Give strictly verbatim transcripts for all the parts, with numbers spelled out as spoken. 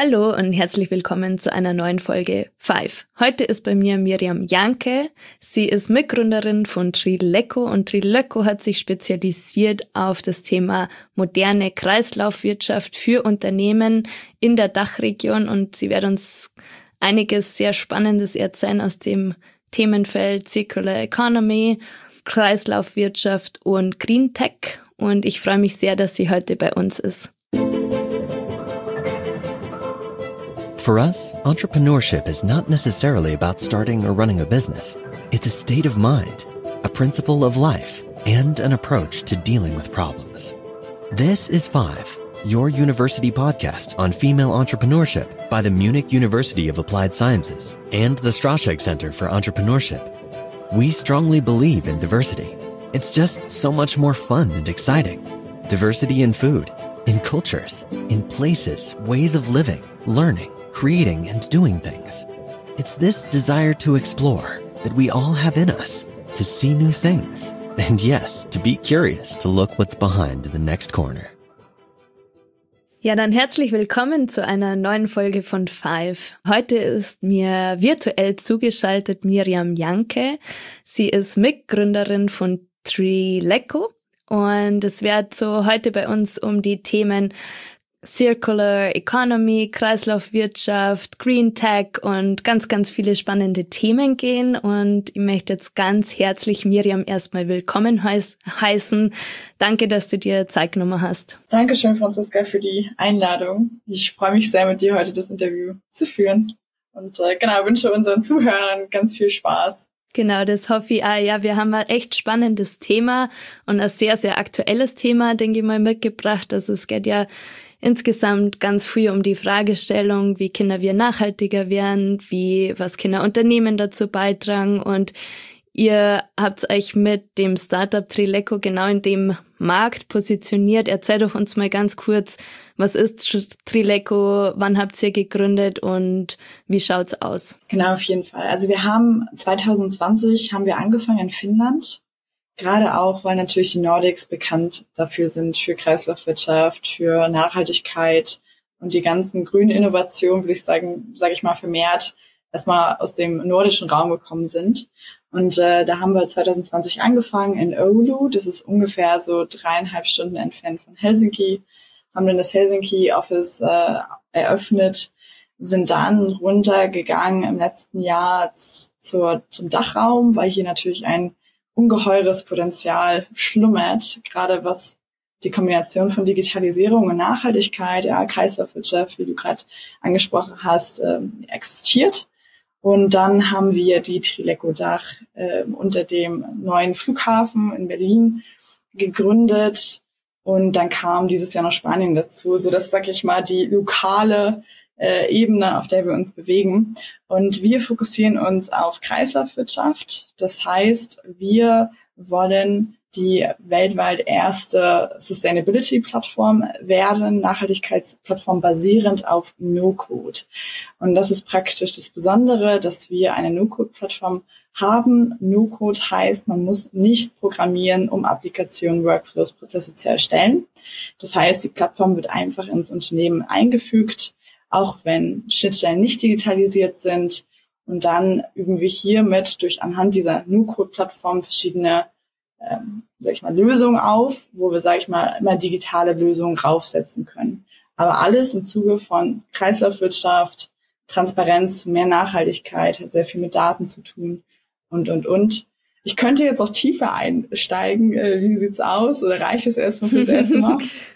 Hallo und herzlich willkommen zu einer neuen Folge Five. Heute ist bei mir Miriam Janke. Sie ist Mitgründerin von Trileco und Trileco hat sich spezialisiert auf das Thema moderne Kreislaufwirtschaft für Unternehmen in der Dachregion und sie wird uns einiges sehr Spannendes erzählen aus dem Themenfeld Circular Economy, Kreislaufwirtschaft und Green Tech und ich freue mich sehr, dass sie heute bei uns ist. For us, entrepreneurship is not necessarily about starting or running a business. It's a state of mind, a principle of life, and an approach to dealing with problems. This is Five, your university podcast on female entrepreneurship by the Munich University of Applied Sciences and the Straschek Center for Entrepreneurship. We strongly believe in diversity. It's just so much more fun and exciting. Diversity in food, in cultures, in places, ways of living, learning, creating and doing things. It's this desire to explore that we all have in us, to see new things. And yes, to be curious, to look what's behind the next corner. Ja, dann herzlich willkommen zu einer neuen Folge von Five. Heute ist mir virtuell zugeschaltet Miriam Janke. Sie ist Mitgründerin von Trileco und es wird so heute bei uns um die Themen Circular Economy, Kreislaufwirtschaft, Green Tech und ganz, ganz viele spannende Themen gehen. Und ich möchte jetzt ganz herzlich Miriam erstmal willkommen heiß, heißen. Danke, dass du dir Zeit genommen hast. Dankeschön, Franziska, für die Einladung. Ich freue mich sehr, mit dir heute das Interview zu führen. Und äh, genau, wünsche unseren Zuhörern ganz viel Spaß. Genau, das hoffe ich auch. Ja, wir haben ein echt spannendes Thema und ein sehr, sehr aktuelles Thema, denke ich mal, mitgebracht. Also es geht ja insgesamt ganz viel um die Fragestellung, wie können wir nachhaltiger werden, wie, was können Unternehmen dazu beitragen und ihr habt euch mit dem Startup Trileco genau in dem Markt positioniert. Erzähl doch uns mal ganz kurz, was ist Trileco, wann habt ihr gegründet und wie schaut's aus? Genau, auf jeden Fall. Also wir haben zwanzig zwanzig haben wir angefangen in Finnland. Gerade auch, weil natürlich die Nordics bekannt dafür sind, für Kreislaufwirtschaft, für Nachhaltigkeit und die ganzen grünen Innovationen, würde ich sagen, sage ich mal, vermehrt erstmal aus dem nordischen Raum gekommen sind. Und äh, da haben wir zwanzig zwanzig angefangen in Oulu, das ist ungefähr so dreieinhalb Stunden entfernt von Helsinki, haben dann das Helsinki-Office äh, eröffnet, sind dann runtergegangen im letzten Jahr zur, zum Dachraum, weil hier natürlich ein ungeheures Potenzial schlummert, gerade was die Kombination von Digitalisierung und Nachhaltigkeit, ja, Kreislaufwirtschaft, wie du gerade angesprochen hast, äh, existiert. Und dann haben wir die Trileco Dach äh, unter dem neuen Flughafen in Berlin gegründet und dann kam dieses Jahr noch Spanien dazu, so dass, sag ich mal, die lokale äh, Ebene, auf der wir uns bewegen. Und wir fokussieren uns auf Kreislaufwirtschaft. Das heißt, wir wollen die weltweit erste Sustainability-Plattform werden, Nachhaltigkeitsplattform basierend auf No-Code. Und das ist praktisch das Besondere, dass wir eine No-Code-Plattform haben. No-Code heißt, man muss nicht programmieren, um Applikationen, Workflows, Prozesse zu erstellen. Das heißt, die Plattform wird einfach ins Unternehmen eingefügt, auch wenn Schnittstellen nicht digitalisiert sind. Und dann üben wir hiermit durch anhand dieser No-Code-Plattform verschiedene ähm, sag ich mal, Lösungen auf, wo wir, sag ich mal, immer digitale Lösungen draufsetzen können. Aber alles im Zuge von Kreislaufwirtschaft, Transparenz, mehr Nachhaltigkeit, hat sehr viel mit Daten zu tun und, und, und. Ich könnte jetzt auch tiefer einsteigen. Äh, wie sieht's aus? Oder reicht es erstmal fürs erste Mal?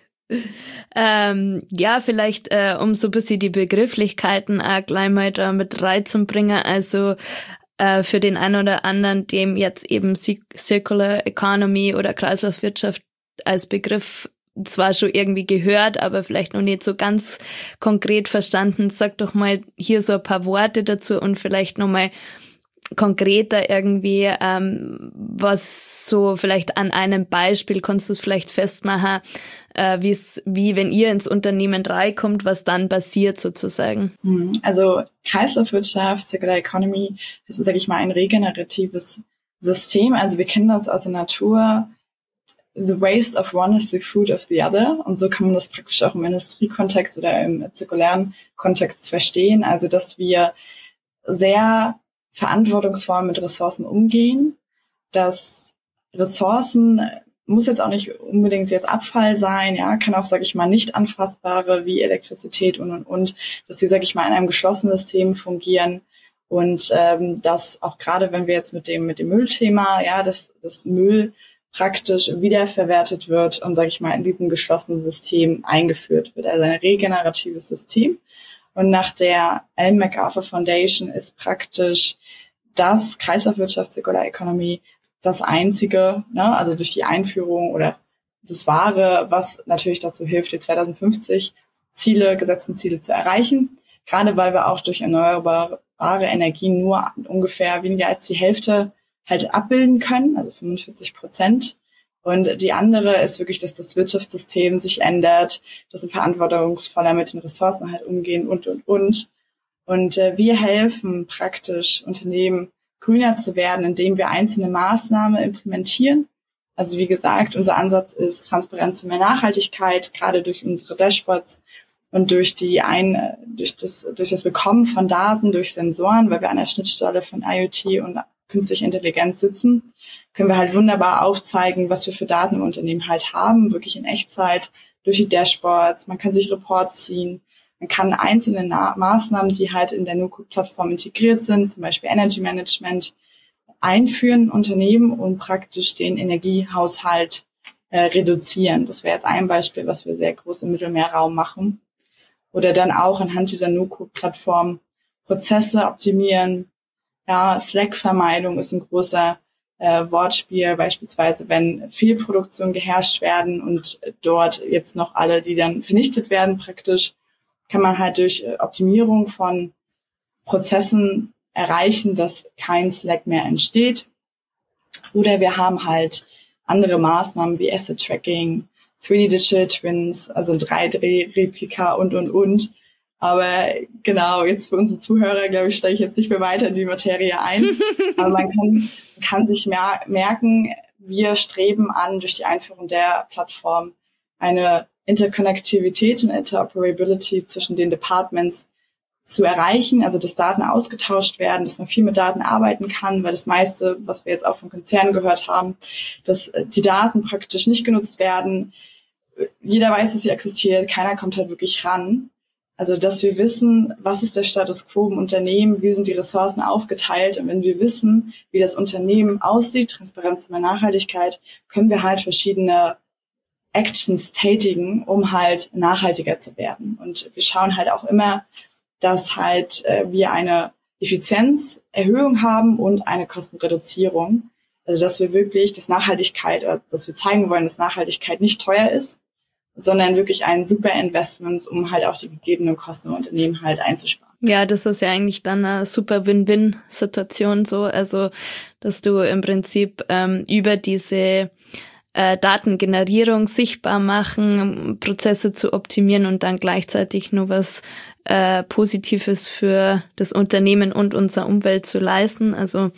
Ähm, ja, vielleicht, äh, um so ein bisschen die Begrifflichkeiten auch gleich mal da mit reinzubringen. Also äh, für den einen oder anderen, dem jetzt eben Circular Economy oder Kreislaufwirtschaft als Begriff zwar schon irgendwie gehört, aber vielleicht noch nicht so ganz konkret verstanden. Sag doch mal hier so ein paar Worte dazu und vielleicht nochmal konkreter irgendwie, ähm, was so vielleicht an einem Beispiel kannst du es vielleicht festmachen, äh, wie es, wie wenn ihr ins Unternehmen reinkommt, was dann passiert sozusagen. Also Kreislaufwirtschaft, Circular Economy, das ist, sage ich mal, ein regeneratives System. Also wir kennen das aus der Natur. the waste of one is the fruit of the other. Und so kann man das praktisch auch im Industriekontext oder im zirkulären Kontext verstehen. Also, dass wir sehr verantwortungsvoll mit Ressourcen umgehen, dass Ressourcen muss jetzt auch nicht unbedingt jetzt Abfall sein, ja, kann auch, sage ich mal, nicht anfassbare wie Elektrizität und, und, und, dass die, sage ich mal, in einem geschlossenen System fungieren und ähm, dass auch gerade, wenn wir jetzt mit dem mit dem Müllthema, ja, dass das Müll praktisch wiederverwertet wird und, sage ich mal, in diesem geschlossenen System eingeführt wird, also ein regeneratives System. Und nach der Ellen MacArthur Foundation ist praktisch das Kreislaufwirtschaft, Circular Economy das einzige, ne, also durch die Einführung oder das Wahre, was natürlich dazu hilft, die zwanzig fünfzig Ziele, gesetzten Ziele zu erreichen. Gerade weil wir auch durch erneuerbare Energien nur ungefähr weniger als die Hälfte halt abbilden können, also fünfundvierzig Prozent. Und die andere ist wirklich, dass das Wirtschaftssystem sich ändert, dass wir verantwortungsvoller mit den Ressourcen halt umgehen und, und, und. Und äh, wir helfen praktisch Unternehmen, grüner zu werden, indem wir einzelne Maßnahmen implementieren. Also wie gesagt, unser Ansatz ist Transparenz und mehr Nachhaltigkeit, gerade durch unsere Dashboards und durch die ein, durch das, durch das Bekommen von Daten, durch Sensoren, weil wir an der Schnittstelle von IoT und künstlicher Intelligenz sitzen, können wir halt wunderbar aufzeigen, was wir für Daten im Unternehmen halt haben, wirklich in Echtzeit, durch die Dashboards. Man kann sich Reports ziehen. Man kann einzelne Na- Maßnahmen, die halt in der Nuku-Plattform integriert sind, zum Beispiel Energy Management, einführen, Unternehmen und praktisch den Energiehaushalt äh, reduzieren. Das wäre jetzt ein Beispiel, was wir sehr groß im Mittelmeerraum machen. Oder dann auch anhand dieser Nuku-Plattform Prozesse optimieren. Ja, Slack-Vermeidung ist ein großer äh, Wortspiel, beispielsweise wenn Fehlproduktion geherrscht werden und dort jetzt noch alle, die dann vernichtet werden praktisch, kann man halt durch Optimierung von Prozessen erreichen, dass kein Slack mehr entsteht. Oder wir haben halt andere Maßnahmen wie Asset Tracking, drei D Digital Twins, also drei D Replika und, und, und. Aber genau, jetzt für unsere Zuhörer, glaube ich, steige ich jetzt nicht mehr weiter in die Materie ein. Aber man kann, kann sich mer- merken, wir streben an, durch die Einführung der Plattform eine Interkonnektivität und Interoperability zwischen den Departments zu erreichen, also dass Daten ausgetauscht werden, dass man viel mit Daten arbeiten kann, weil das meiste, was wir jetzt auch von Konzernen gehört haben, dass die Daten praktisch nicht genutzt werden. Jeder weiß, dass sie existiert, keiner kommt halt wirklich ran. Also dass wir wissen, was ist der Status quo im Unternehmen, wie sind die Ressourcen aufgeteilt, und wenn wir wissen, wie das Unternehmen aussieht, Transparenz und Nachhaltigkeit, können wir halt verschiedene Actions tätigen, um halt nachhaltiger zu werden. Und wir schauen halt auch immer, dass halt äh, wir eine Effizienzerhöhung haben und eine Kostenreduzierung. Also dass wir wirklich, dass Nachhaltigkeit, dass wir zeigen wollen, dass Nachhaltigkeit nicht teuer ist, sondern wirklich ein super Investment, um halt auch die gegebenen Kosten im Unternehmen halt einzusparen. Ja, das ist ja eigentlich dann eine super Win-Win-Situation so, also dass du im Prinzip ähm, über diese äh, Datengenerierung sichtbar machen, Prozesse zu optimieren und dann gleichzeitig nur was äh, Positives für das Unternehmen und unsere Umwelt zu leisten. Also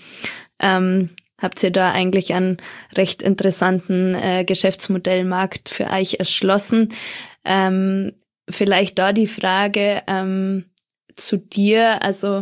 ähm, habt ihr da eigentlich einen recht interessanten äh, Geschäftsmodellmarkt für euch erschlossen. Ähm, vielleicht da die Frage ähm, zu dir, also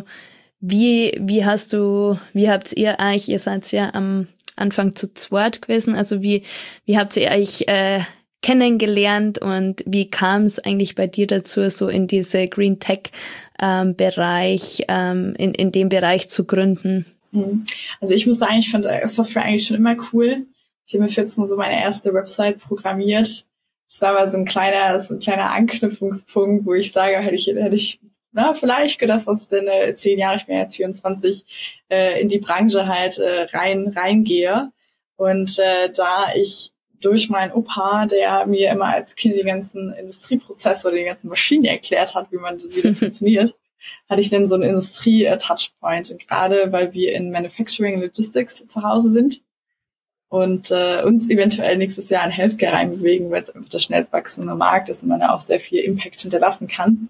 wie wie hast du, wie habt ihr euch, ihr seid ja am Anfang zu zweit gewesen, also wie wie habt ihr euch äh, kennengelernt und wie kam es eigentlich bei dir dazu, so in diese Green Tech ähm, Bereich, ähm, in in dem Bereich zu gründen? Also ich muss sagen, ich fand Software eigentlich schon immer cool. Ich habe mir vierzehn so meine erste Website programmiert. Das war aber so ein kleiner, das ist ein kleiner Anknüpfungspunkt, wo ich sage, hätte ich, hätte ich, na, vielleicht gedacht, dass in äh, zehn Jahre, ich bin jetzt vierundzwanzig, äh, in die Branche halt äh, rein, reingehe. Und äh, da ich durch meinen Opa, der mir immer als Kind die ganzen Industrieprozesse oder die ganzen Maschinen erklärt hat, wie man, wie das funktioniert, hatte ich dann so einen Industrie-Touchpoint. Und gerade weil wir in Manufacturing Logistics zu Hause sind und äh, uns eventuell nächstes Jahr in Healthcare reinbewegen, weil es einfach der schnell wachsende Markt ist und man da auch sehr viel Impact hinterlassen kann.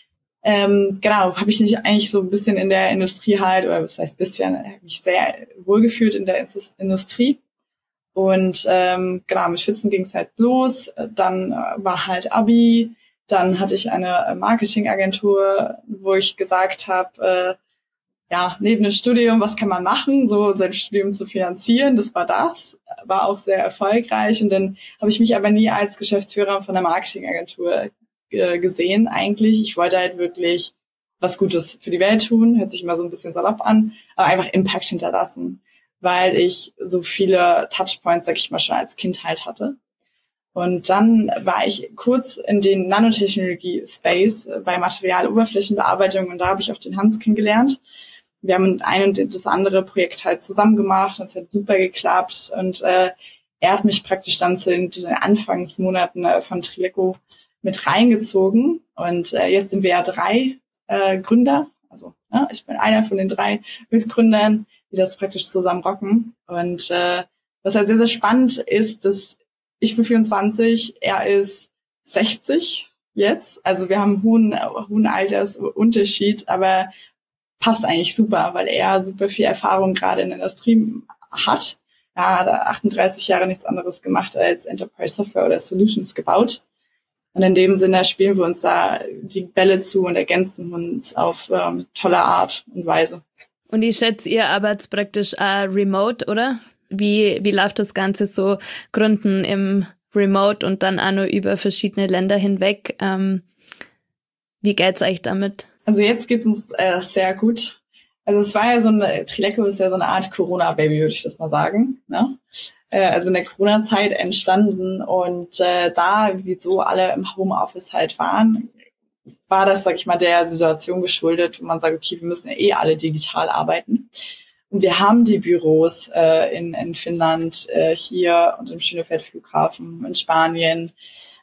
Ähm, genau, habe ich mich eigentlich so ein bisschen in der Industrie halt, oder was heißt bisschen, habe mich sehr wohlgefühlt in der Industrie. Und ähm, genau, mit vierzehn ging es halt los. Dann äh, war halt Abi. Dann hatte ich eine Marketingagentur, wo ich gesagt habe, äh, ja, neben dem Studium, was kann man machen, so sein Studium zu finanzieren. Das war das, war auch sehr erfolgreich. Und dann habe ich mich aber nie als Geschäftsführer von einer Marketingagentur äh, gesehen eigentlich. Ich wollte halt wirklich was Gutes für die Welt tun, hört sich immer so ein bisschen salopp an, aber einfach Impact hinterlassen, weil ich so viele Touchpoints, sag ich mal, schon als Kind halt hatte. Und dann war ich kurz in den Nanotechnologie-Space bei Materialoberflächenbearbeitung und da habe ich auch den Hans kennengelernt. Wir haben ein und das andere Projekt halt zusammen gemacht und es hat super geklappt und äh, er hat mich praktisch dann zu den, zu den Anfangsmonaten äh, von Trileco mit reingezogen und äh, jetzt sind wir ja drei äh, Gründer, also ja, ich bin einer von den drei Mitgründern, die das praktisch zusammen rocken und äh, was halt sehr, sehr spannend ist, dass ich bin vierundzwanzig, er ist sechzig jetzt, also wir haben einen hohen, hohen Altersunterschied, aber passt eigentlich super, weil er super viel Erfahrung gerade in der Industrie hat. Er hat achtunddreißig Jahre nichts anderes gemacht als Enterprise Software oder Solutions gebaut. Und in dem Sinne spielen wir uns da die Bälle zu und ergänzen uns auf ähm, tolle Art und Weise. Und ich schätze, ihr arbeitet praktisch äh, remote, oder? Wie, wie läuft das Ganze so? Gründen im Remote und dann auch nur über verschiedene Länder hinweg. Ähm, wie geht's euch damit? Also jetzt geht's uns äh, sehr gut. Also es war ja so eine, Trileco ist ja so eine Art Corona-Baby, würde ich das mal sagen. Ne? Äh, also in der Corona-Zeit entstanden und äh, da, wie so alle im Homeoffice halt waren, war das, sag ich mal, der Situation geschuldet, wo man sagt, okay, wir müssen ja eh alle digital arbeiten. Und wir haben die Büros äh, in, in Finnland, äh, hier und im Schönefeld-Flughafen, in Spanien,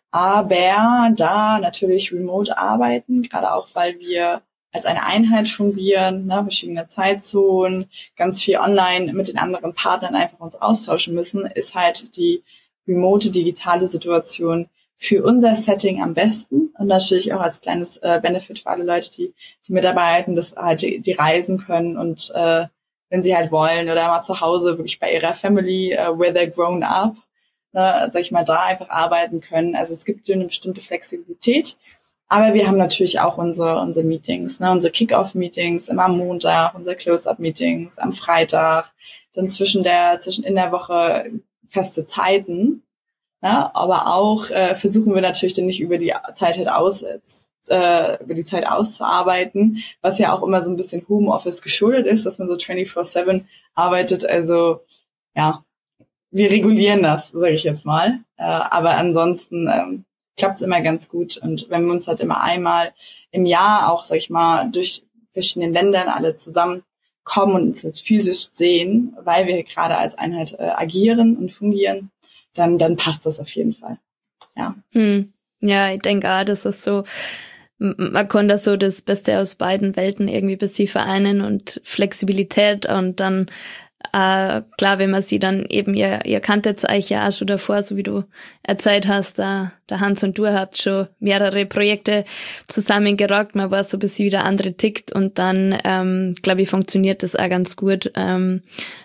aber da natürlich remote arbeiten, gerade auch, weil wir als eine Einheit fungieren, ne, verschiedene Zeitzonen, ganz viel online mit den anderen Partnern einfach uns austauschen müssen, ist halt die remote digitale Situation für unser Setting am besten und natürlich auch als kleines äh, Benefit für alle Leute, die, die mitarbeiten, dass halt die, die reisen können und äh, wenn sie halt wollen oder mal zu Hause wirklich bei ihrer Family, uh, where they're grown up, ne, sag ich mal, da einfach arbeiten können. Also es gibt eine bestimmte Flexibilität, aber wir haben natürlich auch unsere unsere Meetings, ne, unsere Kick-Off-Meetings immer am Montag, unsere Close-Up-Meetings am Freitag, dann zwischen der zwischen in der Woche feste Zeiten, ne, aber auch äh, versuchen wir natürlich dann nicht über die Zeit halt aus äh, über die Zeit auszuarbeiten, was ja auch immer so ein bisschen Homeoffice geschuldet ist, dass man so vierundzwanzig sieben arbeitet. Also ja, wir regulieren das, sage ich jetzt mal. Äh, aber ansonsten ähm, klappt es immer ganz gut. Und wenn wir uns halt immer einmal im Jahr auch, sag ich mal, durch verschiedene Ländern alle zusammenkommen und uns jetzt physisch sehen, weil wir gerade als Einheit äh, agieren und fungieren, dann dann passt das auf jeden Fall. Ja. Hm. Ja, ich denke auch, das ist so, man kann da so das Beste aus beiden Welten irgendwie ein bisschen vereinen und Flexibilität und dann äh, klar, wenn man sie dann eben, ihr, ihr kanntet euch ja auch schon davor, so wie du erzählt hast, da, der Hans und du habt schon mehrere Projekte zusammengerockt, man weiß so ein bisschen, wie der andere tickt und dann, ähm, glaube ich, funktioniert das auch ganz gut, ähm,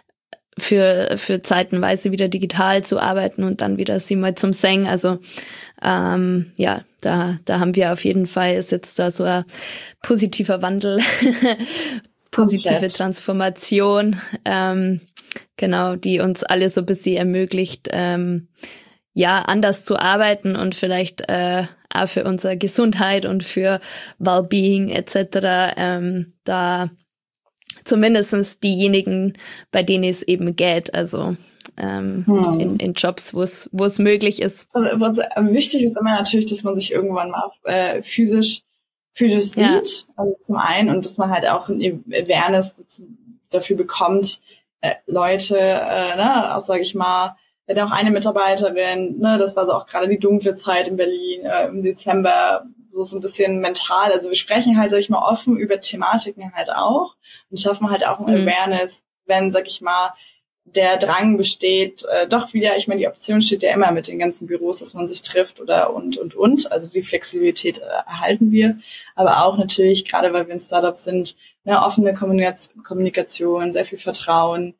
für für zeitenweise wieder digital zu arbeiten und dann wieder sie mal zum Singen, also ähm, ja, da da haben wir auf jeden Fall, ist jetzt da so ein positiver Wandel, positive Komplett. Transformation, ähm, genau, die uns alle so ein bisschen ermöglicht, ähm, ja, anders zu arbeiten und vielleicht äh, auch für unsere Gesundheit und für Wellbeing et cetera ähm, da zumindestens diejenigen, bei denen es eben geht, also ähm, hm. in, in Jobs, wo es wo es möglich ist. Also, was wichtig ist immer natürlich, dass man sich irgendwann mal äh, physisch physisch sieht, ja. Also zum einen, und dass man halt auch ein Awareness dafür bekommt, äh, Leute, äh, ne, auch sage ich mal, wir hatten auch eine Mitarbeiterin, ne, das war so auch gerade die dunkle Zeit in Berlin äh, im Dezember, so so ein bisschen mental, also wir sprechen halt, sag ich mal, offen über Thematiken halt auch und schaffen halt auch ein mhm. Awareness, wenn, sag ich mal, der Drang besteht, äh, doch wieder, ich meine, die Option steht ja immer mit den ganzen Büros, dass man sich trifft oder und, und, und, also die Flexibilität äh, erhalten wir, aber auch natürlich, gerade weil wir ein Startup sind, eine offene Kommunikation, sehr viel Vertrauen,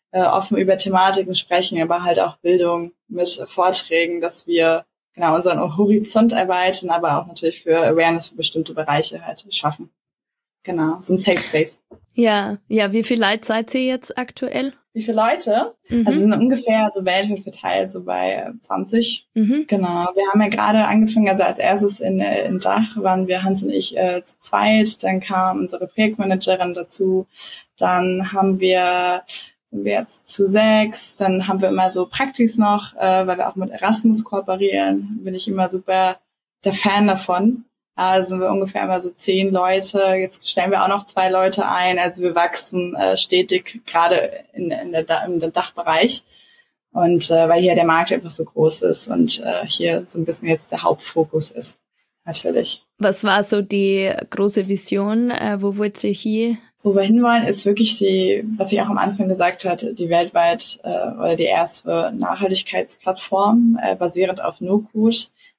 äh, offen über Thematiken sprechen, aber halt auch Bildung mit Vorträgen, dass wir genau unseren Horizont erweitern, aber auch natürlich für Awareness für bestimmte Bereiche halt schaffen. Genau, so ein Safe Space. Ja, ja, wie viele Leute seid ihr jetzt aktuell? Wie viele Leute? Mhm. Also wir sind ungefähr so weltweit verteilt, so bei zwanzig. Mhm. Genau. Wir haben ja gerade angefangen, also als erstes in, in Dach waren wir, Hans und ich, äh, zu zweit. Dann kam unsere Projektmanagerin dazu. Dann haben wir, sind wir jetzt zu sechs. Dann haben wir immer so Praktis noch, äh, weil wir auch mit Erasmus kooperieren. Bin ich immer super der Fan davon. Also sind wir ungefähr immer so zehn Leute. Jetzt stellen wir auch noch zwei Leute ein. Also wir wachsen äh, stetig, gerade in, in der, im Dachbereich. Und äh, weil hier der Markt einfach so groß ist und äh, hier so ein bisschen jetzt der Hauptfokus ist, natürlich. Was war so die große Vision? Äh, wo wollt ihr hier? Wo wir hinwollen, ist wirklich die, was ich auch am Anfang gesagt hatte, die weltweit äh, oder die erste Nachhaltigkeitsplattform äh, basierend auf No-Code,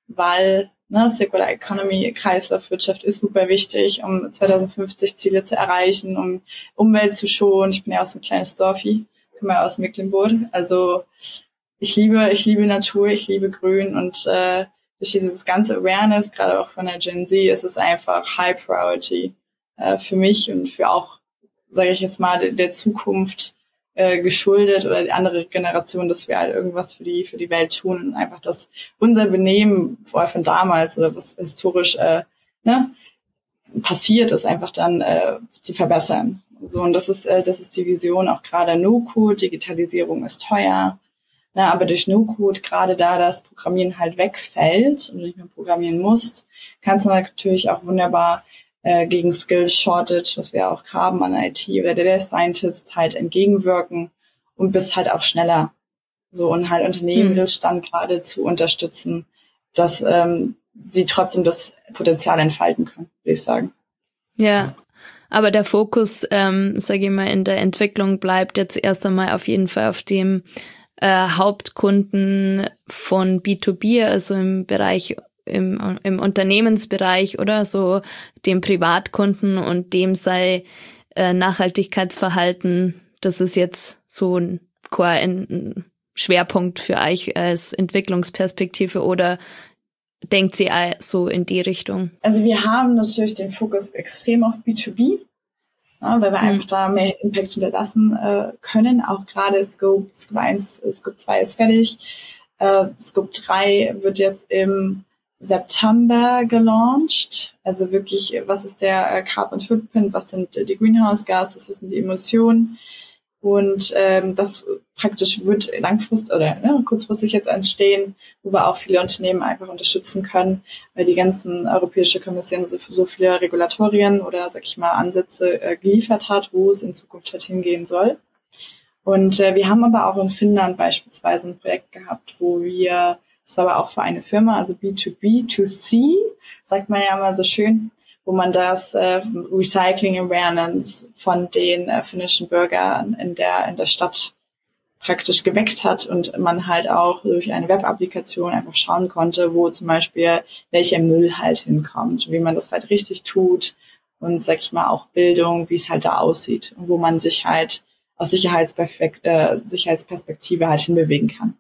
weil Ne, Circular Economy, Kreislaufwirtschaft ist super wichtig, um zwanzig fünfzig Ziele zu erreichen, um Umwelt zu schonen. Ich bin ja auch so ein kleines Dorfi, komme ja aus Mecklenburg. Also ich liebe, ich liebe Natur, ich liebe Grün und äh, durch dieses ganze Awareness, gerade auch von der Gen Z, ist es einfach High Priority äh, für mich und für auch, sage ich jetzt mal, der Zukunft äh, geschuldet oder die andere Generation, dass wir halt irgendwas für die für die Welt tun und einfach, dass unser Benehmen vorher von damals oder was historisch äh, ne, passiert ist, einfach dann äh, zu verbessern. So, und das ist äh, das ist die Vision auch gerade No-Code. Digitalisierung ist teuer, ne, aber durch No-Code, gerade da das Programmieren halt wegfällt und du nicht mehr programmieren musst, kannst du natürlich auch wunderbar Äh, gegen Skills Shortage, was wir auch haben an I T oder Data Scientists, halt entgegenwirken und bist halt auch schneller. So, und halt Unternehmen, mhm. Mittelstand gerade zu unterstützen, dass ähm, sie trotzdem das Potenzial entfalten können, würde ich sagen. Ja, aber der Fokus, ähm, sage ich mal, in der Entwicklung bleibt jetzt erst einmal auf jeden Fall auf dem äh, Hauptkunden von B zwei B, also im Bereich Im, im Unternehmensbereich oder so, dem Privatkunden, und dem sei äh, Nachhaltigkeitsverhalten, das ist jetzt so ein, ein Schwerpunkt für euch als Entwicklungsperspektive, oder denkt sie so in die Richtung? Also wir haben natürlich den Fokus extrem auf B zwei B, ja, weil wir mhm. einfach da mehr Impact hinterlassen äh, können, auch gerade Scope, Scope eins, Scope zwei ist fertig, äh, Scope drei wird jetzt im September gelauncht. Also wirklich, was ist der Carbon Footprint, was sind die Greenhouse Gases, was sind die Emissionen? Und ähm, das praktisch wird langfristig oder ne, kurzfristig jetzt entstehen, wo wir auch viele Unternehmen einfach unterstützen können, weil die ganzen Europäische Kommission so, so viele Regulatorien oder, sag ich mal, Ansätze äh, geliefert hat, wo es in Zukunft halt hingehen soll. Und äh, wir haben aber auch in Finnland beispielsweise ein Projekt gehabt, wo wir, das war aber auch für eine Firma, also B zwei B, zwei C, sagt man ja immer so schön, wo man das äh, Recycling Awareness von den äh, finnischen Bürgern in der in der Stadt praktisch geweckt hat und man halt auch durch eine Web-Applikation einfach schauen konnte, wo zum Beispiel welcher Müll halt hinkommt, wie man das halt richtig tut und, sag ich mal, auch Bildung, wie es halt da aussieht und wo man sich halt aus Sicherheitsperspekt- äh, Sicherheitsperspektive halt hinbewegen kann.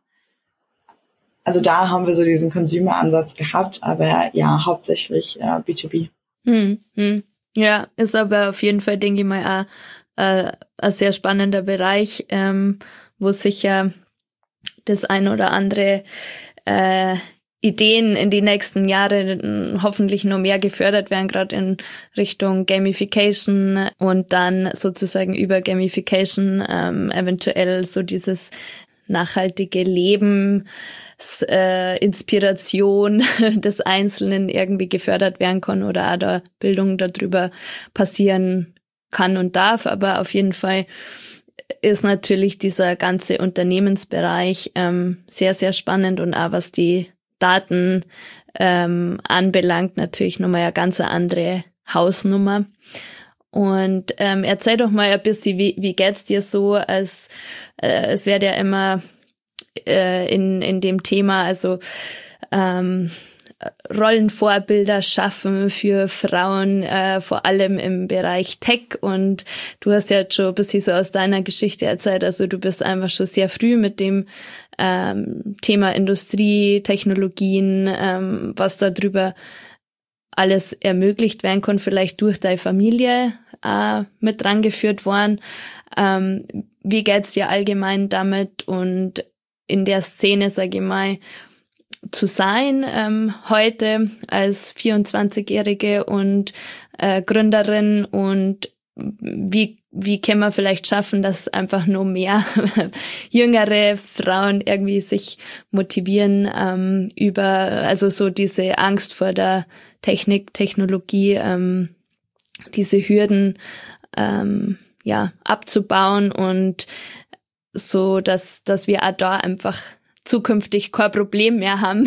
Also da haben wir so diesen Consumer-Ansatz gehabt, aber ja, hauptsächlich äh, B zwei B. Hm, hm. Ja, ist aber auf jeden Fall, denke ich mal, auch, äh, ein sehr spannender Bereich, ähm, wo sicher das ein oder andere äh, Ideen in die nächsten Jahre hoffentlich noch mehr gefördert werden, gerade in Richtung Gamification und dann sozusagen über Gamification ähm, eventuell so dieses nachhaltige Leben, äh, Inspiration des Einzelnen irgendwie gefördert werden kann oder auch da Bildung darüber passieren kann und darf. Aber auf jeden Fall ist natürlich dieser ganze Unternehmensbereich ähm, sehr, sehr spannend und auch was die Daten ähm, anbelangt, natürlich nochmal eine ganz andere Hausnummer. Und ähm, erzähl doch mal ein bisschen, wie, wie geht's dir so, als äh, es wird ja immer äh, in in dem Thema, also ähm, Rollenvorbilder schaffen für Frauen, äh, vor allem im Bereich Tech. Und du hast ja jetzt schon ein bisschen so aus deiner Geschichte erzählt, also du bist einfach schon sehr früh mit dem ähm, Thema Industrie, Technologien, ähm, was da drüber alles ermöglicht werden kann, vielleicht durch deine Familie äh, mit dran geführt worden. Ähm, wie geht's dir allgemein damit und in der Szene, sage ich mal, zu sein, ähm, heute als vierundzwanzigjährige und äh, Gründerin, und wie wie kann man vielleicht schaffen, dass einfach nur mehr jüngere Frauen irgendwie sich motivieren ähm, über, also so diese Angst vor der Technik, Technologie, ähm, diese Hürden ähm, ja abzubauen, und so, dass dass wir auch da einfach zukünftig kein Problem mehr haben,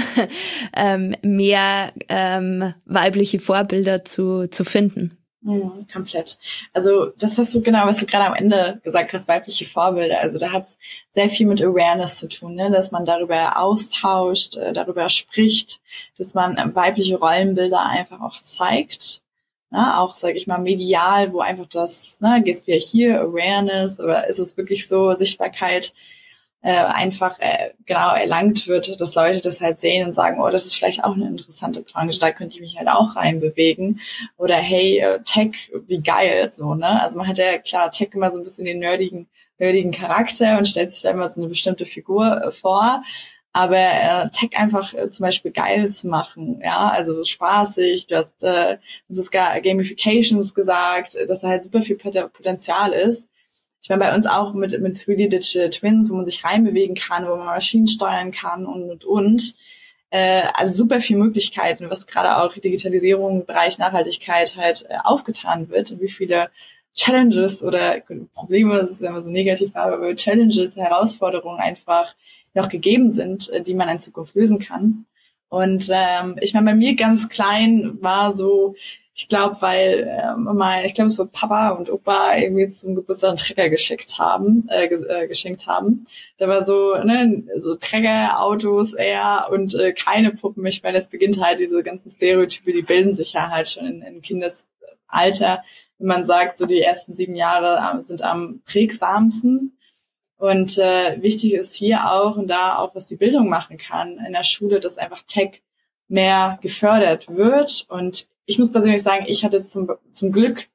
ähm, mehr ähm, weibliche Vorbilder zu zu finden. Mhm, komplett. Also das hast du genau, was du gerade am Ende gesagt hast, weibliche Vorbilder. Also da hat es sehr viel mit Awareness zu tun, ne? Dass man darüber austauscht, äh, darüber spricht, dass man äh, weibliche Rollenbilder einfach auch zeigt. Ne? Auch, sage ich mal, medial, wo einfach das, ne, geht's wieder hier, Awareness, oder ist es wirklich so, Sichtbarkeit äh, einfach äh, genau erlangt wird, dass Leute das halt sehen und sagen, oh, das ist vielleicht auch eine interessante Branche, da könnte ich mich halt auch reinbewegen. Oder hey, äh, Tech, wie geil, so, ne? Also man hat ja klar Tech immer so ein bisschen den nerdigen, nerdigen Charakter und stellt sich da immer so eine bestimmte Figur äh, vor. Aber äh, Tech einfach äh, zum Beispiel geil zu machen, ja, also spaßig, du hast äh, das Gamifications gesagt, dass da halt super viel Potenzial ist. Ich meine, bei uns auch mit mit drei D Digital Twins, wo man sich reinbewegen kann, wo man Maschinen steuern kann und und und. Äh, also super viele Möglichkeiten, was gerade auch Digitalisierung im Bereich Nachhaltigkeit halt äh, aufgetan wird, und wie viele Challenges oder Probleme, das ist ja immer so negativ, aber Challenges, Herausforderungen einfach noch gegeben sind, äh, die man in Zukunft lösen kann. Und ähm, ich meine, bei mir ganz klein war so, ich glaube, weil äh, mal, ich glaube, es war Papa und Opa irgendwie zum Geburtstag einen Trecker geschickt haben, äh, ge- äh, geschenkt haben. Da war so, ne, so Trecker, Autos eher und äh, keine Puppen. Ich meine, es beginnt halt, diese ganzen Stereotype, die bilden sich ja halt schon in, in Kindesalter. Wenn man sagt, so die ersten sieben Jahre sind am prägsamsten. Und äh, wichtig ist hier auch, und da auch, was die Bildung machen kann in der Schule, dass einfach Tech mehr gefördert wird. Und ich muss persönlich sagen, ich hatte zum zum Glück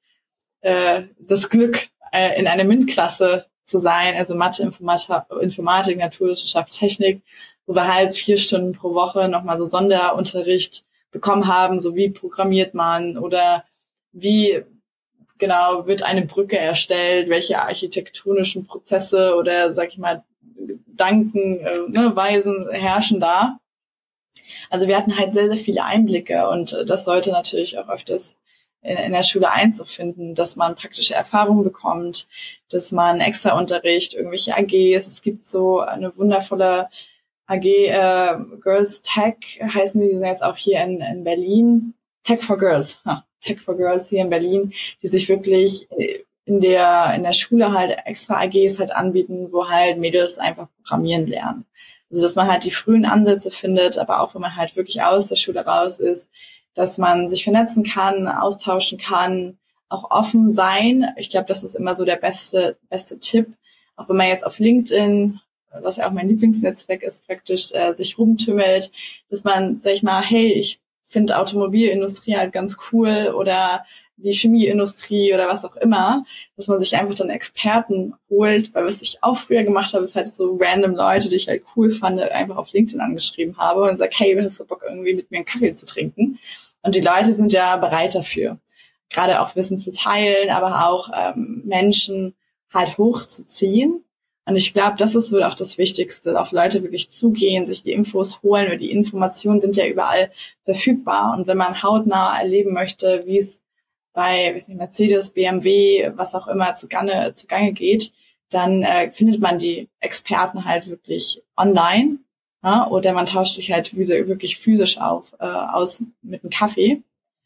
äh, das Glück, äh, in einer MINT-Klasse zu sein, also Mathe, Informatik, Informatik, Naturwissenschaft, Technik, wo wir halt vier Stunden pro Woche nochmal so Sonderunterricht bekommen haben, so wie programmiert man oder wie genau wird eine Brücke erstellt, welche architektonischen Prozesse oder, sag ich mal, Gedanken, äh, ne, Weisen herrschen da. Also wir hatten halt sehr, sehr viele Einblicke, und das sollte natürlich auch öfters in, in der Schule Einzug finden, dass man praktische Erfahrungen bekommt, dass man extra Unterricht, irgendwelche A Gs, es gibt so eine wundervolle A G, äh, Girls Tech heißen die, die sind jetzt auch hier in, in Berlin, Tech for Girls, ha, Tech for Girls hier in Berlin, die sich wirklich in der in der Schule halt extra A Gs halt anbieten, wo halt Mädels einfach programmieren lernen. Also dass man halt die frühen Ansätze findet, aber auch wenn man halt wirklich aus der Schule raus ist, dass man sich vernetzen kann, austauschen kann, auch offen sein. Ich glaube, das ist immer so der beste beste Tipp. Auch wenn man jetzt auf LinkedIn, was ja auch mein Lieblingsnetzwerk ist, praktisch äh, sich rumtümmelt, dass man, sag ich mal, hey, ich finde Automobilindustrie halt ganz cool oder die Chemieindustrie oder was auch immer, dass man sich einfach dann Experten holt, weil was ich auch früher gemacht habe, ist halt so random Leute, die ich halt cool fand, einfach auf LinkedIn angeschrieben habe und sag, hey, hast du Bock, irgendwie mit mir einen Kaffee zu trinken? Und die Leute sind ja bereit dafür, gerade auch Wissen zu teilen, aber auch ähm, Menschen halt hochzuziehen. Und ich glaube, das ist wohl auch das Wichtigste, auf Leute wirklich zugehen, sich die Infos holen, weil die Informationen sind ja überall verfügbar. Und wenn man hautnah erleben möchte, wie es bei weiß nicht, Mercedes, B M W, was auch immer zugange, zugange geht, dann äh, findet man die Experten halt wirklich online, ja? Oder man tauscht sich halt wirklich physisch auf, äh, aus mit einem Kaffee.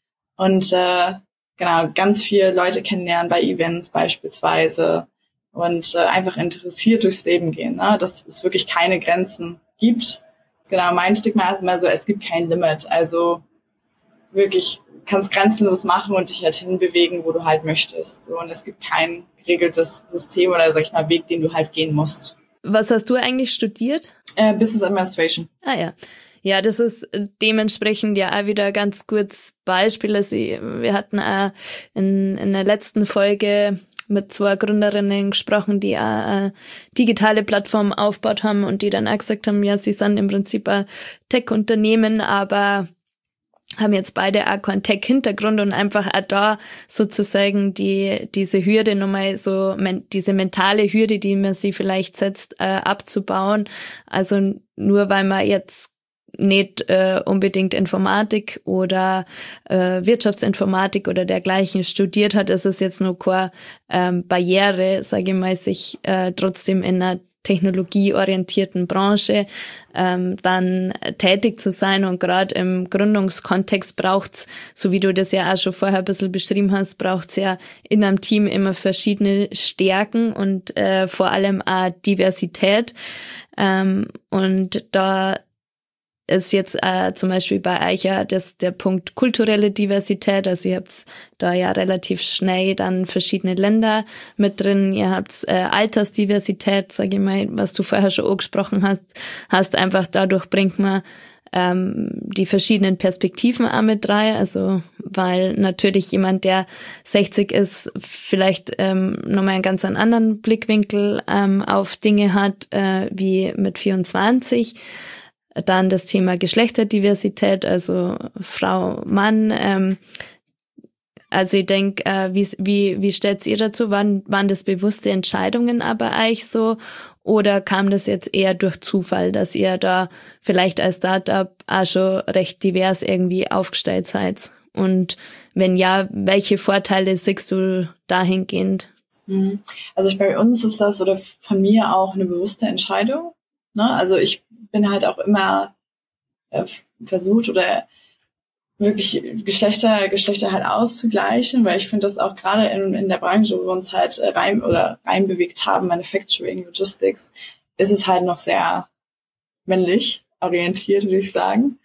Und äh, genau, ganz viele Leute kennenlernen bei Events beispielsweise und äh, einfach interessiert durchs Leben gehen, ne? Dass es wirklich keine Grenzen gibt genau, mein Stigma ist immer so, es gibt kein Limit. Also wirklich kannst grenzenlos machen und dich halt hinbewegen, wo du halt möchtest. So, und es gibt kein geregeltes System oder, sag ich mal, Weg, den du halt gehen musst. Was hast du eigentlich studiert? Äh, Business Administration. Ah ja. Ja, das ist dementsprechend ja auch wieder ganz gutes Beispiel. Also wir hatten auch in, in der letzten Folge mit zwei Gründerinnen gesprochen, die auch eine digitale Plattform aufgebaut haben und die dann auch gesagt haben, ja, sie sind im Prinzip ein Tech-Unternehmen, aber haben jetzt beide auch keinen Tech-Hintergrund und einfach auch da sozusagen die diese Hürde nochmal so, men, diese mentale Hürde, die man sie vielleicht setzt, äh, abzubauen. Also nur weil man jetzt nicht äh, unbedingt Informatik oder äh, Wirtschaftsinformatik oder dergleichen studiert hat, ist es jetzt nur keine ähm, Barriere, sage ich mal, sich äh, trotzdem in einer technologieorientierten Branche ähm, dann tätig zu sein. Und gerade im Gründungskontext braucht's, so wie du das ja auch schon vorher ein bisschen beschrieben hast, braucht's ja in einem Team immer verschiedene Stärken und äh, vor allem auch Diversität. Ähm, und da ist jetzt äh, zum Beispiel bei euch ja das, der Punkt kulturelle Diversität. Also ihr habt da ja relativ schnell dann verschiedene Länder mit drin. Ihr habt äh, Altersdiversität, sage ich mal, was du vorher schon angesprochen hast. hast einfach dadurch bringt man ähm, die verschiedenen Perspektiven auch mit rein. Also weil natürlich jemand, der sechzig ist, vielleicht ähm, nochmal einen ganz anderen Blickwinkel ähm, auf Dinge hat äh, wie mit vierundzwanzig. Dann das Thema Geschlechterdiversität, also Frau, Mann. Ähm, also ich denke, äh, wie, wie, wie stellt ihr dazu? Waren, waren das bewusste Entscheidungen aber eigentlich so? Oder kam das jetzt eher durch Zufall, dass ihr da vielleicht als Startup auch schon recht divers irgendwie aufgestellt seid? Und wenn ja, welche Vorteile siehst du dahingehend? Also ich, bei uns ist das oder von mir auch eine bewusste Entscheidung. Ne? Also ich bin halt auch immer äh, versucht oder wirklich Geschlechter Geschlechter halt auszugleichen, weil ich finde, dass auch gerade in, in der Branche, wo wir uns halt rein oder reinbewegt haben, Manufacturing, Logistics, ist es halt noch sehr männlich orientiert, würde ich sagen.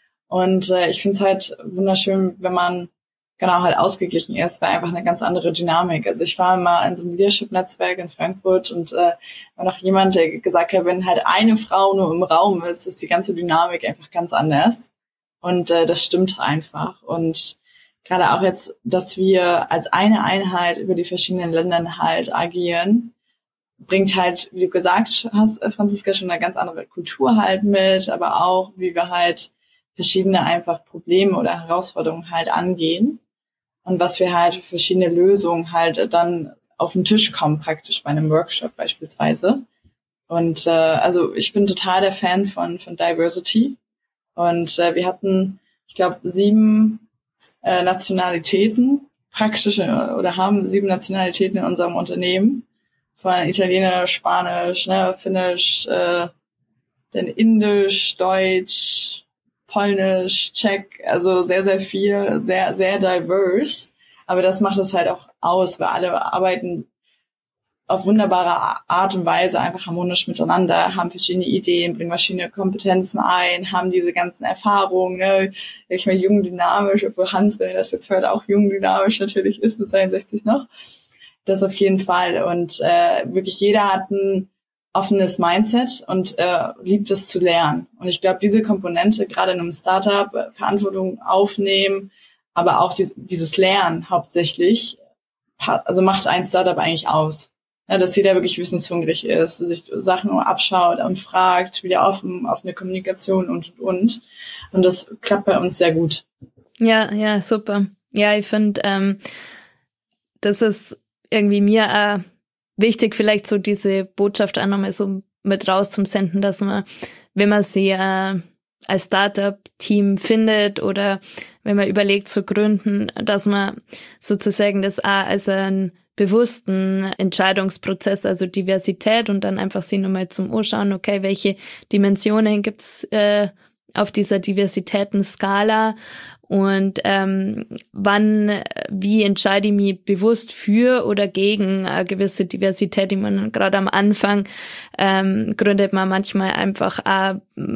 Und äh, ich finde es halt wunderschön, wenn man genau halt ausgeglichen ist, weil einfach eine ganz andere Dynamik. Also ich war mal in so einem Leadership-Netzwerk in Frankfurt und äh, war noch jemand, der gesagt hat, wenn halt eine Frau nur im Raum ist, ist die ganze Dynamik einfach ganz anders. Und äh, das stimmt einfach. Und gerade auch jetzt, dass wir als eine Einheit über die verschiedenen Länder halt agieren, bringt halt, wie du gesagt hast, Franziska, schon eine ganz andere Kultur halt mit, aber auch, wie wir halt verschiedene einfach Probleme oder Herausforderungen halt angehen. Und was wir halt für verschiedene Lösungen halt dann auf den Tisch kommen, praktisch bei einem Workshop beispielsweise. Und äh, also ich bin total der Fan von von Diversity. Und äh, wir hatten, ich glaube, sieben äh, Nationalitäten praktisch äh, oder haben sieben Nationalitäten in unserem Unternehmen. Von Italienisch, Spanisch, ne, Finnisch, äh, dann Indisch, Deutsch, Polnisch, Tschech, also sehr, sehr viel, sehr, sehr diverse. Aber das macht es halt auch aus, weil alle arbeiten auf wunderbare Art und Weise einfach harmonisch miteinander, haben verschiedene Ideen, bringen verschiedene Kompetenzen ein, haben diese ganzen Erfahrungen, ne? Ich meine, jung dynamisch, obwohl Hans, wenn er das jetzt hört, auch jung dynamisch natürlich ist mit sechsundsechzig noch. Das auf jeden Fall. Und äh, wirklich jeder hat ein offenes Mindset und äh, liebt es zu lernen. Und ich glaube, diese Komponente, gerade in einem Startup, äh, Verantwortung aufnehmen, aber auch die, dieses Lernen hauptsächlich, also macht ein Startup eigentlich aus. Ja, dass jeder wirklich wissenshungrig ist, sich Sachen abschaut und fragt, wieder offen, offene Kommunikation und, und, und. Und das klappt bei uns sehr gut. Ja, ja, super. Ja, ich finde, ähm, das ist irgendwie mir auch wichtig, vielleicht so diese Botschaft auch nochmal so mit raus zum Senden, dass man, wenn man sie äh, als Startup-Team findet oder wenn man überlegt zu gründen, dass man sozusagen das auch als einen bewussten Entscheidungsprozess, also Diversität und dann einfach sie nochmal zum Anschauen, okay, welche Dimensionen gibt's äh, auf dieser Diversitätenskala und ähm, wann, wie entscheide ich mich bewusst für oder gegen eine gewisse Diversität. Ich meine, gerade am Anfang ähm, gründet man manchmal einfach auch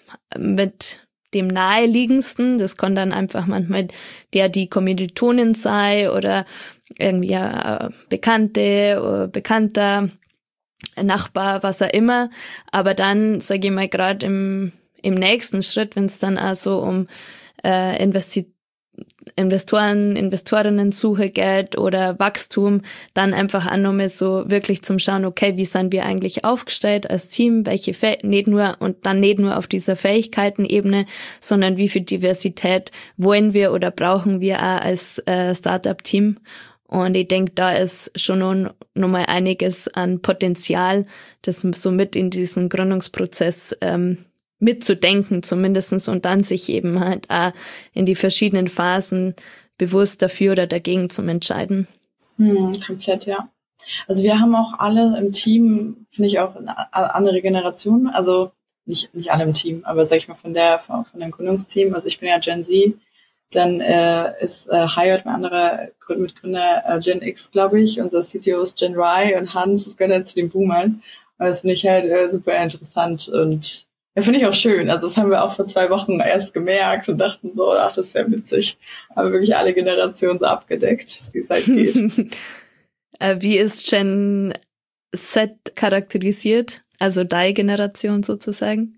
mit dem naheliegendsten. Das kann dann einfach manchmal der, die Kommilitonin sei oder irgendwie eine Bekannte oder Bekannter, Nachbar, was auch immer. Aber dann, sage ich mal, gerade im, im nächsten Schritt, wenn es dann auch so um äh, Investi- Investoren, Investorinnen-Suche geht oder Wachstum, dann einfach auch nochmal so wirklich zum Schauen, okay, wie sind wir eigentlich aufgestellt als Team, welche Fäh- nicht nur und dann nicht nur auf dieser Fähigkeitenebene, sondern wie viel Diversität wollen wir oder brauchen wir auch als äh, Startup-Team. Und ich denke, da ist schon noch, noch mal einiges an Potenzial, das so mit in diesen Gründungsprozess ähm, mitzudenken zumindestens und dann sich eben halt auch in die verschiedenen Phasen bewusst dafür oder dagegen zu entscheiden. Hm, komplett, ja. Also wir haben auch alle im Team, finde ich auch eine andere Generation, also nicht nicht alle im Team, aber sag ich mal von der von, von dem Gründungsteam, also ich bin ja Gen Z, dann äh, ist äh, Hired, mein anderer Mitgründer, äh, Gen X, glaube ich, unser C T O ist Gen Y und Hans, das gehört halt zu den Boomern. Und das finde ich halt äh, super interessant und ja, finde ich auch schön. Also das haben wir auch vor zwei Wochen erst gemerkt und dachten so, ach, das ist ja witzig. Aber wirklich alle Generationen so abgedeckt, die es halt geht. Wie ist Gen Z charakterisiert? Also deine Generation sozusagen?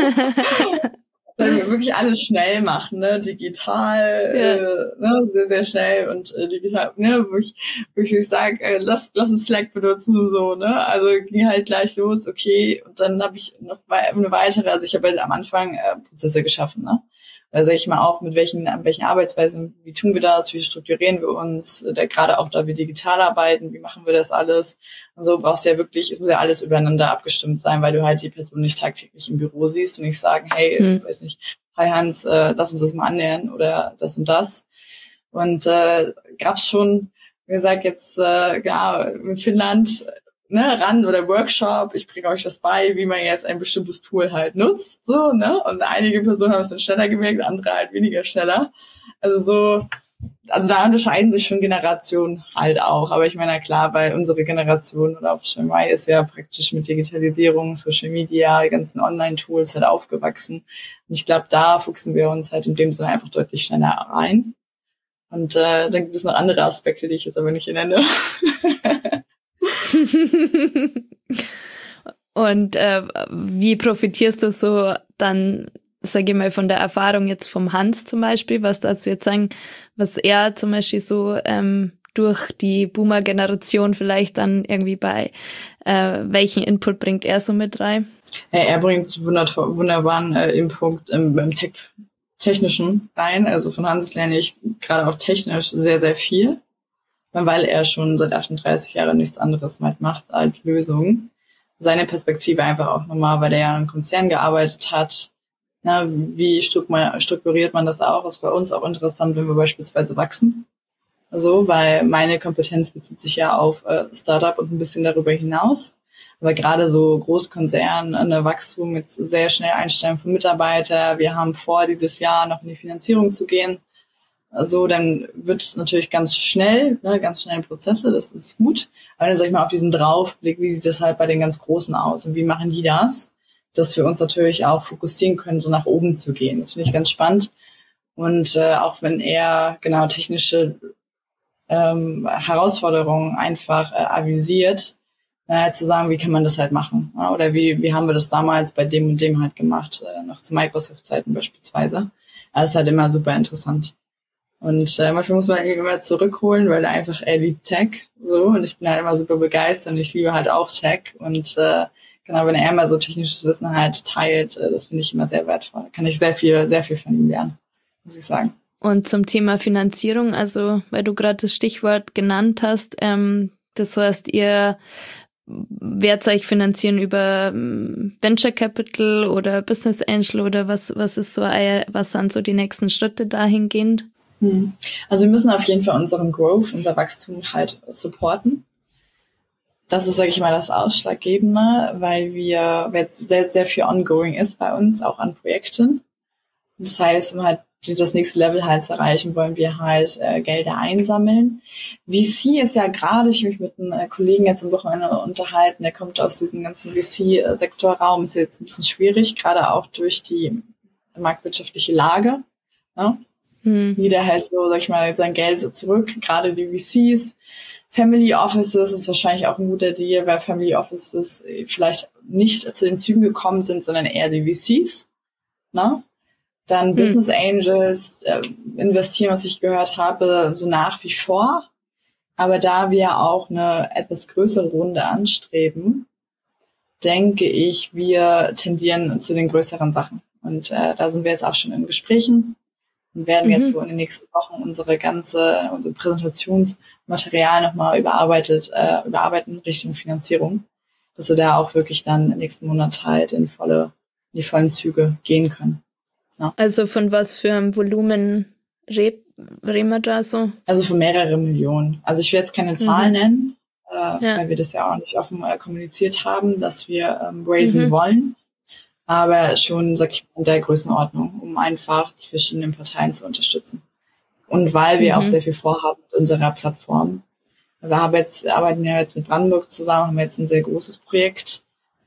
Weil wir wirklich alles schnell machen, ne, digital, ja. äh, ne, sehr, sehr schnell und äh, digital, ne, wo ich, wo ich sage, äh, lass, lass uns Slack benutzen und so, ne, also ging halt gleich los, okay, und dann habe ich noch eine weitere, also ich habe halt am Anfang äh, Prozesse geschaffen, ne, da sage ich mal auch, mit welchen, welchen Arbeitsweisen, wie tun wir das, wie strukturieren wir uns, der, gerade auch da wir digital arbeiten, wie machen wir das alles und so brauchst du ja wirklich, es muss ja alles übereinander abgestimmt sein, weil du halt die Person nicht tagtäglich im Büro siehst und nicht sagen, hey, hm. ich weiß nicht, hi Hans, äh, lass uns das mal annähern oder das und das. Und äh, gab's schon, wie gesagt, jetzt äh, ja, in Finnland, ne, Rand oder Workshop, ich bringe euch das bei, wie man jetzt ein bestimmtes Tool halt nutzt, so, ne, und einige Personen haben es dann schneller gemerkt, andere halt weniger schneller. Also so, also da unterscheiden sich schon Generationen halt auch, aber ich meine, klar, weil unsere Generation oder auch schon mal ist ja praktisch mit Digitalisierung, Social Media, die ganzen Online-Tools halt aufgewachsen und ich glaube, da fuchsen wir uns halt in dem Sinne einfach deutlich schneller rein und äh, dann gibt es noch andere Aspekte, die ich jetzt aber nicht nenne. Und äh, wie profitierst du so dann, sage ich mal, von der Erfahrung jetzt vom Hans zum Beispiel, was dazu jetzt sagen, was er zum Beispiel so ähm, durch die Boomer-Generation vielleicht dann irgendwie bei, äh, welchen Input bringt er so mit rein? Ja, er bringt wunderbar, wunderbaren äh, Input im, im Tech, Technischen rein, also von Hans lerne ich gerade auch technisch sehr, sehr viel. Weil er schon seit achtunddreißig Jahren nichts anderes halt macht als Lösungen. Seine Perspektive einfach auch nochmal, weil er ja in einem Konzern gearbeitet hat. Na, wie strukturiert man das auch? Ist für uns auch interessant, wenn wir beispielsweise wachsen. Also, weil meine Kompetenz bezieht sich ja auf äh, Startup und ein bisschen darüber hinaus. Aber gerade so Großkonzern, eine Wachstum mit sehr schnell Einstellen von Mitarbeitern. Wir haben vor, dieses Jahr noch in die Finanzierung zu gehen. Also dann wird es natürlich ganz schnell, ne, ganz schnell Prozesse, das ist gut. Aber dann sag ich mal auf diesen Draufblick, wie sieht das halt bei den ganz Großen aus und wie machen die das, dass wir uns natürlich auch fokussieren können, so nach oben zu gehen. Das finde ich ganz spannend. Und äh, auch wenn er genau technische ähm, Herausforderungen einfach äh, avisiert, äh, zu sagen, wie kann man das halt machen? Ja? Oder wie wie haben wir das damals bei dem und dem halt gemacht, äh, noch zu Microsoft-Zeiten beispielsweise. Das ist halt immer super interessant. Und äh, manchmal muss man ihn immer zurückholen, weil er einfach, er liebt Tech, so, und ich bin halt immer super begeistert und ich liebe halt auch Tech und äh, genau, wenn er immer so technisches Wissen halt teilt, äh, das finde ich immer sehr wertvoll. Da kann ich sehr viel, sehr viel von ihm lernen, muss ich sagen. Und zum Thema Finanzierung, also weil du gerade das Stichwort genannt hast, ähm, das heißt, ihr werdet euch finanzieren über Venture Capital oder Business Angel oder was, was ist so, was sind so die nächsten Schritte dahingehend? Also wir müssen auf jeden Fall unseren Growth, unser Wachstum halt supporten. Das ist, sage ich mal, das Ausschlaggebende, weil wir, weil jetzt sehr, sehr viel ongoing ist bei uns, auch an Projekten. Das heißt, um halt das nächste Level halt zu erreichen, wollen wir halt äh, Gelder einsammeln. V C ist ja gerade, ich habe mich mit einem äh, Kollegen jetzt am Wochenende unterhalten, der kommt aus diesem ganzen V C-Sektorraum, ist jetzt ein bisschen schwierig, gerade auch durch die marktwirtschaftliche Lage. Ja? Hm. Jeder hält so, sag ich mal, sein Geld so zurück, gerade die V Cs. Family Offices ist wahrscheinlich auch ein guter Deal, weil Family Offices vielleicht nicht zu den Zügen gekommen sind, sondern eher die V Cs. Ne? Dann hm. Business Angels äh, investieren, was ich gehört habe, so nach wie vor. Aber da wir auch eine etwas größere Runde anstreben, denke ich, wir tendieren zu den größeren Sachen. Und äh, da sind wir jetzt auch schon in Gesprächen und werden mhm. jetzt so in den nächsten Wochen unsere ganze, unser Präsentationsmaterial nochmal überarbeitet, äh, überarbeiten Richtung Finanzierung, dass wir da auch wirklich dann im nächsten Monat halt in volle, in die vollen Züge gehen können. Ja. Also von was für einem Volumen reden wir da so? Also von mehrere Millionen. Also ich will jetzt keine Zahlen mhm. nennen, äh, ja. weil wir das ja auch nicht offen äh, kommuniziert haben, dass wir ähm, raisen mhm. wollen. Aber schon, sag ich mal, in der Größenordnung, um einfach die verschiedenen Parteien zu unterstützen. Und weil wir mhm. auch sehr viel vorhaben mit unserer Plattform. Wir haben jetzt, arbeiten ja jetzt mit Brandenburg zusammen, haben jetzt ein sehr großes Projekt.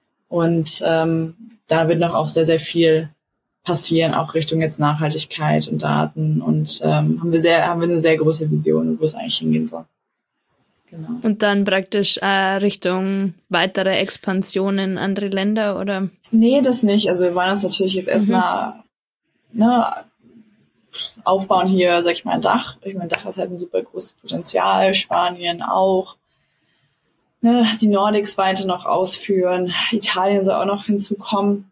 Und ähm, da wird noch auch sehr, sehr viel passieren, auch Richtung jetzt Nachhaltigkeit und Daten. Und ähm, haben wir sehr, haben wir eine sehr große Vision, wo es eigentlich hingehen soll. Genau. Und dann praktisch äh, Richtung weitere Expansion in andere Länder, oder? Nee, das nicht. Also wir wollen uns natürlich jetzt erstmal mhm. ne, aufbauen hier, sag ich mal, ein Dach. Ich meine, Dach ist halt ein super großes Potenzial. Spanien auch. Ne, die Nordics weiter noch ausführen. Italien soll auch noch hinzukommen.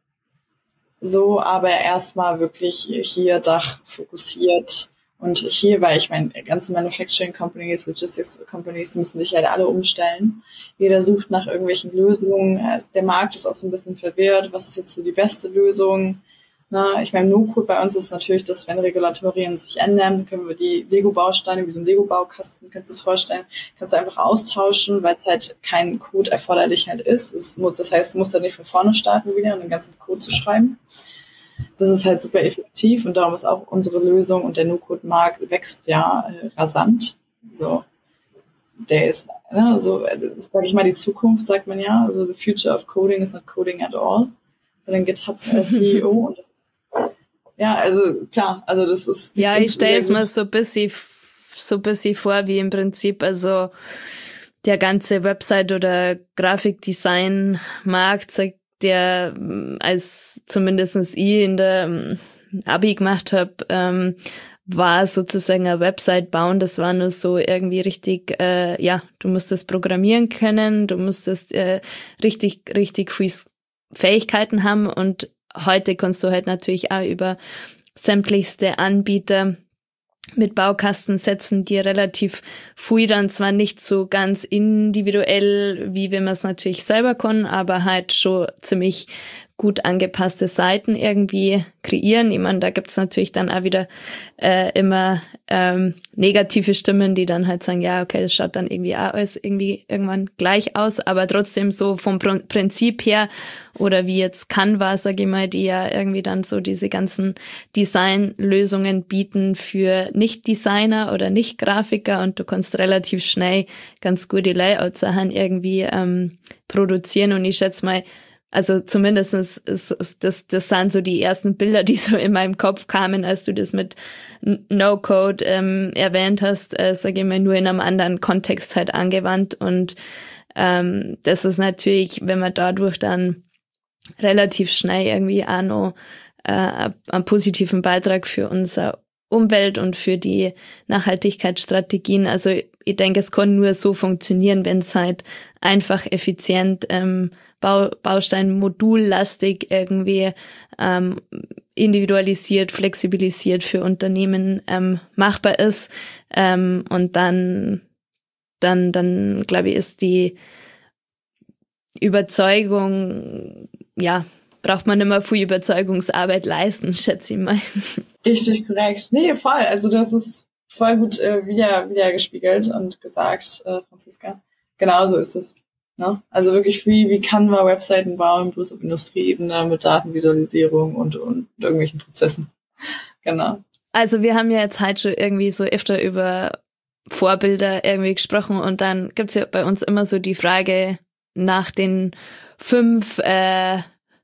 So, aber erstmal wirklich hier Dach fokussiert. Und hier, weil ich meine, ganze Manufacturing Companies, Logistics Companies, die müssen sich halt alle umstellen. Jeder sucht nach irgendwelchen Lösungen. Der Markt ist auch so ein bisschen verwirrt. Was ist jetzt so die beste Lösung? Na, ich meine, No-Code bei uns ist natürlich, dass wenn Regulatorien sich ändern, können wir die Lego-Bausteine, wie so ein Lego-Baukasten, kannst du es vorstellen, kannst du einfach austauschen, weil es halt kein Code erforderlich halt ist. Es muss, das heißt, du musst dann nicht von vorne starten wieder und den ganzen Code zu schreiben. Das ist halt super effektiv und darum ist auch unsere Lösung und der No-Code-Markt wächst ja äh, rasant. So, der ist, ne, so, das sage ich mal, die Zukunft, sagt man ja. Also the future of coding is not coding at all. Bei den GitHub äh, C E O und das ist, ja, also klar, also das ist. Ja, ich stelle es mir so ein bisschen, so ein bisschen vor, wie im Prinzip, also der ganze Website- oder Grafikdesign-Markt, sagt der, als zumindest ich in der Abi gemacht habe, ähm, war sozusagen eine Website bauen, das war nur so irgendwie richtig, äh, ja, du musstest programmieren können, du musstest äh, richtig, richtig viel Fähigkeiten haben und heute kannst du halt natürlich auch über sämtlichste Anbieter mit Baukasten setzen, die relativ viel dann zwar nicht so ganz individuell, wie wenn man es natürlich selber kann, aber halt schon ziemlich gut angepasste Seiten irgendwie kreieren. Ich meine, da gibt's natürlich dann auch wieder äh, immer ähm, negative Stimmen, die dann halt sagen, ja, okay, das schaut dann irgendwie auch alles irgendwie irgendwann gleich aus, aber trotzdem so vom Pr- Prinzip her oder wie jetzt Canva, sag ich mal, die ja irgendwie dann so diese ganzen Designlösungen bieten für Nicht-Designer oder Nicht-Grafiker und du kannst relativ schnell ganz gute Layout-Sachen irgendwie ähm, produzieren und ich schätze mal, also zumindest ist, ist, das, das sind so die ersten Bilder, die so in meinem Kopf kamen, als du das mit No-Code ähm, erwähnt hast, äh, sage ich mal, nur in einem anderen Kontext halt angewandt. Und ähm, das ist natürlich, wenn man dadurch dann relativ schnell irgendwie auch noch äh, einen positiven Beitrag für unsere Umwelt und für die Nachhaltigkeitsstrategien. Also ich denke, es kann nur so funktionieren, wenn es halt einfach effizient ähm, Bau, Baustein-modullastig irgendwie ähm, individualisiert, flexibilisiert für Unternehmen ähm, machbar ist. Ähm, und dann, dann, dann glaube ich, ist die Überzeugung, ja, braucht man immer viel Überzeugungsarbeit leisten, schätze ich mal. Richtig korrekt. Nee, voll. Also das ist voll gut äh, wieder, wieder gespiegelt und gesagt, äh, Franziska. Genau so ist es. Ne? Also wirklich wie, wie kann man Webseiten bauen, bloß auf Industrieebene mit Datenvisualisierung und, und irgendwelchen Prozessen. Genau. Also wir haben ja jetzt halt schon irgendwie so öfter über Vorbilder irgendwie gesprochen und dann gibt's ja bei uns immer so die Frage nach den fünf, äh,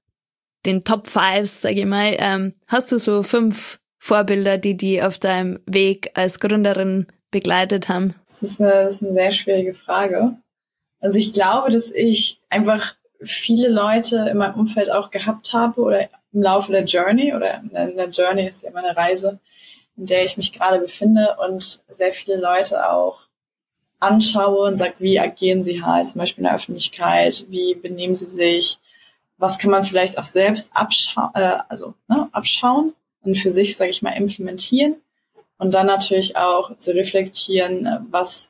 den Top Fives, sag ich mal. Ähm, hast du so fünf Vorbilder, die die auf deinem Weg als Gründerin begleitet haben? Das ist eine, das ist eine sehr schwierige Frage. Also ich glaube, dass ich einfach viele Leute in meinem Umfeld auch gehabt habe oder im Laufe der Journey oder in der Journey ist ja immer eine Reise, in der ich mich gerade befinde und sehr viele Leute auch anschaue und sage, wie agieren sie halt, zum Beispiel in der Öffentlichkeit, wie benehmen sie sich, was kann man vielleicht auch selbst abscha- äh, also, ne, abschauen und für sich, sage ich mal, implementieren und dann natürlich auch zu reflektieren, was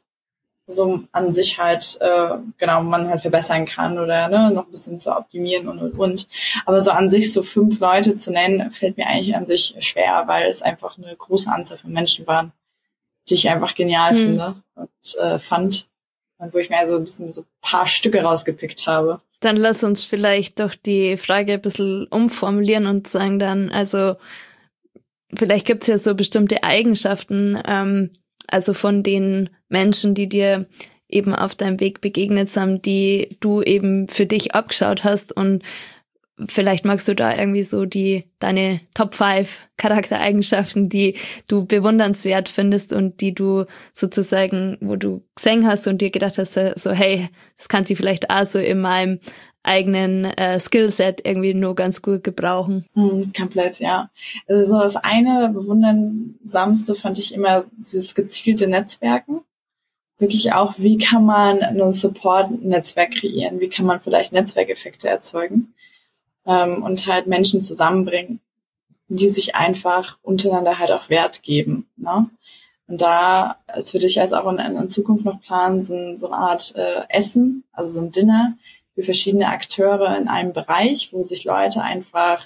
so an sich halt, äh, genau, man halt verbessern kann oder ne, noch ein bisschen zu optimieren und, und, und. Aber so an sich so fünf Leute zu nennen, fällt mir eigentlich an sich schwer, weil es einfach eine große Anzahl von Menschen waren, die ich einfach genial hm. finde und äh, fand. Und wo ich mir also ein bisschen so ein paar Stücke rausgepickt habe. Dann lass uns vielleicht doch die Frage ein bisschen umformulieren und sagen dann, also vielleicht gibt's ja so bestimmte Eigenschaften, ähm, also von den Menschen, die dir eben auf deinem Weg begegnet sind, die du eben für dich abgeschaut hast und vielleicht magst du da irgendwie so die deine Top fünf Charaktereigenschaften, die du bewundernswert findest und die du sozusagen, wo du gesehen hast und dir gedacht hast, so hey, das kann ich vielleicht auch so in meinem eigenen äh, Skillset irgendwie nur ganz gut gebrauchen. Mm, komplett, ja. Also so das eine bewunderndsamste fand ich immer dieses gezielte Netzwerken. Wirklich auch, wie kann man ein Support-Netzwerk kreieren? Wie kann man vielleicht Netzwerkeffekte erzeugen? Ähm, und halt Menschen zusammenbringen, die sich einfach untereinander halt auch Wert geben. Ne? Und da, als würde ich jetzt auch in, in Zukunft noch planen, so, so eine Art äh, Essen, also so ein Dinner für verschiedene Akteure in einem Bereich, wo sich Leute einfach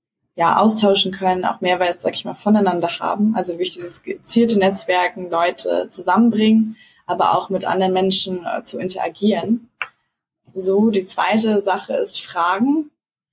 ja austauschen können, auch Mehrwert, sag ich mal, voneinander haben. Also wirklich dieses gezielte Netzwerken, Leute zusammenbringen, aber auch mit anderen Menschen äh, zu interagieren. So, die zweite Sache ist Fragen.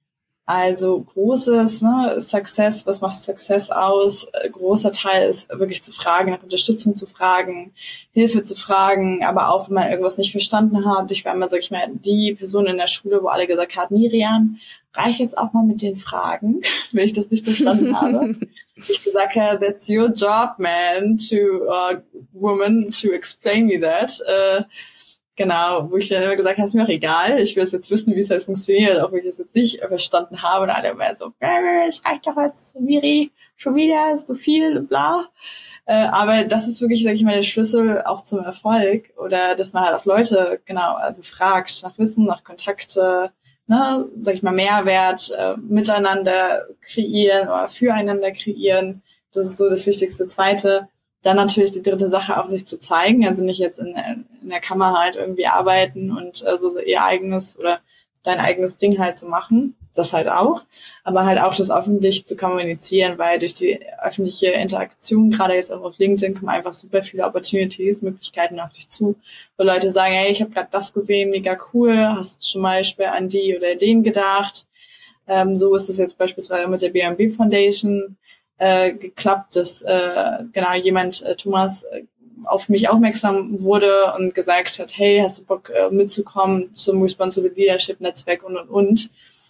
Also großes, ne, Success, was macht Success aus? Äh, großer Teil ist wirklich zu fragen, nach Unterstützung zu fragen, Hilfe zu fragen, aber auch, wenn man irgendwas nicht verstanden hat. Ich war immer, sag ich mal, die Person in der Schule, wo alle gesagt haben, Miriam, reich jetzt auch mal mit den Fragen, wenn ich das nicht verstanden habe. Ich gesagt habe, that's your job, man, to uh, woman, to explain me that. Uh, Genau, wo ich dann immer gesagt habe, ist mir auch egal, ich will jetzt wissen, wie es halt funktioniert, auch wenn ich es jetzt nicht verstanden habe. Und alle immer so, es reicht doch jetzt, Miri, schon wieder, ist so viel, bla. Äh, aber das ist wirklich, sag ich mal, der Schlüssel auch zum Erfolg. Oder dass man halt auch Leute, genau, also fragt nach Wissen, nach Kontakte, ne, sag ich mal, Mehrwert, äh, miteinander kreieren oder füreinander kreieren. Das ist so das wichtigste. Zweite, dann natürlich die dritte Sache auch sich zu zeigen, also nicht jetzt in, in der Kammer halt irgendwie arbeiten und also ihr eigenes oder dein eigenes Ding halt zu machen, das halt auch, aber halt auch das öffentlich zu kommunizieren, weil durch die öffentliche Interaktion, gerade jetzt auch auf LinkedIn, kommen einfach super viele Opportunities, Möglichkeiten auf dich zu, wo Leute sagen, hey, ich habe gerade das gesehen, mega cool, hast du schon mal an die oder den gedacht? Ähm, so ist es jetzt beispielsweise mit der B M B Foundation Äh, geklappt, dass äh, genau jemand, äh, Thomas, äh, auf mich aufmerksam wurde und gesagt hat, hey, hast du Bock äh, mitzukommen zum Responsible Leadership Netzwerk und und und.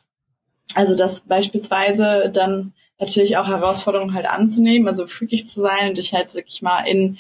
Also das beispielsweise dann natürlich auch Herausforderungen halt anzunehmen, also freakig zu sein und dich halt, sag ich mal, in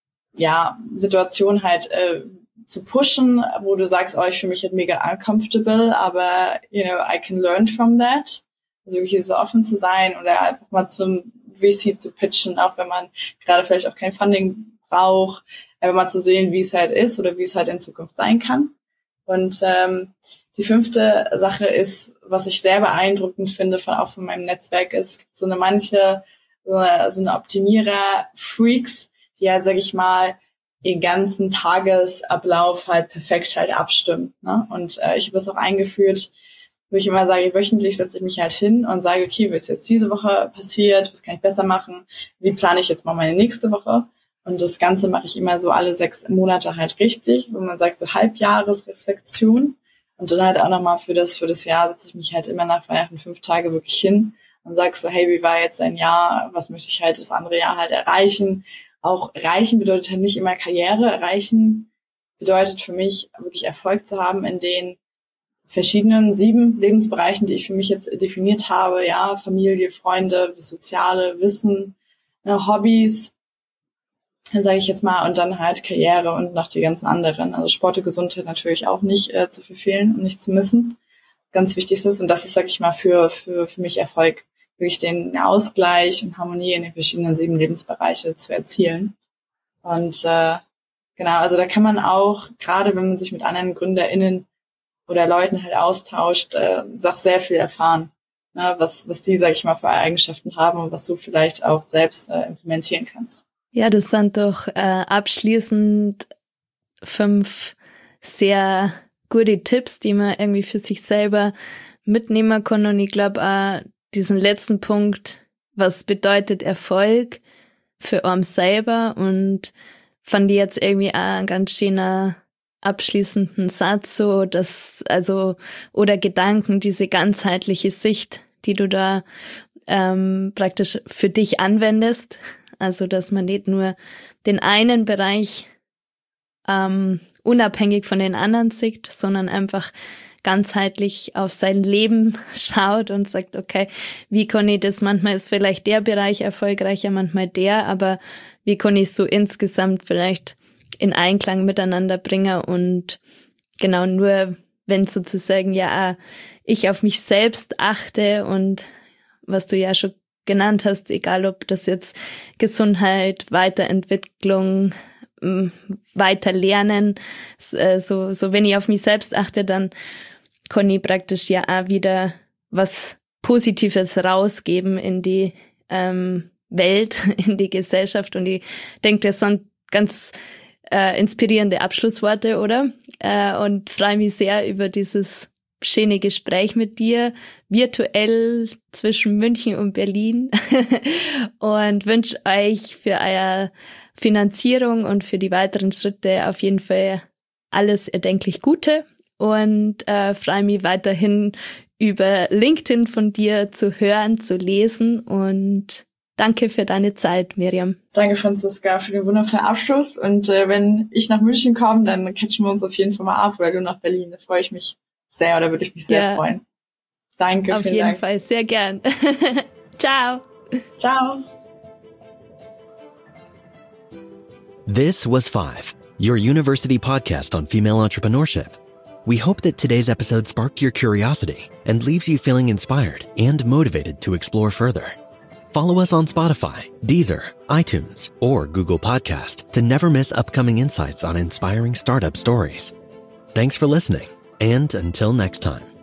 ja Situationen halt äh, zu pushen, wo du sagst, oh, ich fühle mich halt mega uncomfortable, aber you know, I can learn from that. Also wirklich so offen zu sein oder einfach mal zum V C zu pitchen, auch wenn man gerade vielleicht auch kein Funding braucht, einfach mal zu sehen, wie es halt ist oder wie es halt in Zukunft sein kann. Und ähm, die fünfte Sache ist, was ich sehr beeindruckend finde, von auch von meinem Netzwerk, ist, es gibt so eine manche, so eine, so eine Optimierer-Freaks, die halt, sag ich mal, den ganzen Tagesablauf halt perfekt halt abstimmen. Ne? Und äh, ich habe das auch eingeführt, wo ich immer sage, wöchentlich setze ich mich halt hin und sage, okay, was ist jetzt diese Woche passiert, was kann ich besser machen, wie plane ich jetzt mal meine nächste Woche? Und das Ganze mache ich immer so alle sechs Monate halt richtig, wo man sagt, so Halbjahresreflexion. Und dann halt auch nochmal für das für das Jahr setze ich mich halt immer nach Weihnachten fünf Tage wirklich hin und sagst so, hey, wie war jetzt dein Jahr? Was möchte ich halt das andere Jahr halt erreichen? Auch erreichen bedeutet halt nicht immer Karriere. Erreichen bedeutet für mich wirklich Erfolg zu haben in den verschiedenen sieben Lebensbereichen, die ich für mich jetzt definiert habe. Ja, Familie, Freunde, das Soziale, Wissen, ne, Hobbys, sage ich jetzt mal, und dann halt Karriere und noch die ganzen anderen. Also Sport und Gesundheit natürlich auch nicht äh, zu verfehlen und nicht zu missen. Ganz wichtig ist, und das ist, sage ich mal, für für für mich Erfolg, wirklich den Ausgleich und Harmonie in den verschiedenen sieben Lebensbereiche zu erzielen. Und äh, genau, also da kann man auch, gerade wenn man sich mit anderen GründerInnen oder Leuten halt austauscht, äh, auch sehr viel erfahren, ne, was was die, sage ich mal, für Eigenschaften haben und was du vielleicht auch selbst äh, implementieren kannst. Ja, das sind doch äh, abschließend fünf sehr gute Tipps, die man irgendwie für sich selber mitnehmen kann. Und ich glaube auch diesen letzten Punkt, was bedeutet Erfolg für einen selber, und fand ich jetzt irgendwie auch einen ganz schöner abschließenden Satz, so dass, also, oder Gedanken, diese ganzheitliche Sicht, die du da ähm, praktisch für dich anwendest. Also, dass man nicht nur den einen Bereich ähm, unabhängig von den anderen sieht, sondern einfach ganzheitlich auf sein Leben schaut und sagt, okay, wie kann ich das, manchmal ist vielleicht der Bereich erfolgreicher, manchmal der, aber wie kann ich so insgesamt vielleicht in Einklang miteinander bringen, und genau, nur wenn sozusagen ja ich auf mich selbst achte und was du ja schon genannt hast, egal ob das jetzt Gesundheit, Weiterentwicklung, Weiterlernen, so, so wenn ich auf mich selbst achte, dann kann ich praktisch ja auch wieder was Positives rausgeben in die ähm, Welt, in die Gesellschaft, und ich denke, das sind ganz äh, inspirierende Abschlussworte, oder? Äh, und freue mich sehr über dieses schöne Gespräch mit dir, virtuell zwischen München und Berlin, und wünsche euch für eure Finanzierung und für die weiteren Schritte auf jeden Fall alles erdenklich Gute, und äh, freue mich weiterhin über LinkedIn von dir zu hören, zu lesen, und danke für deine Zeit, Miriam. Danke, Franziska, für den wundervollen Abschluss, und äh, wenn ich nach München komme, dann catchen wir uns auf jeden Fall mal ab, weil du nach Berlin, da freue ich mich sehr, oder würde ich mich sehr ja. freuen. Danke, auf jeden Dank. Fall, sehr gern. Ciao. Ciao. This was Five, your university podcast on female entrepreneurship. We hope that today's episode sparked your curiosity and leaves you feeling inspired and motivated to explore further. Follow us on Spotify, Deezer, iTunes, or Google Podcast to never miss upcoming insights on inspiring startup stories. Thanks for listening, and until next time.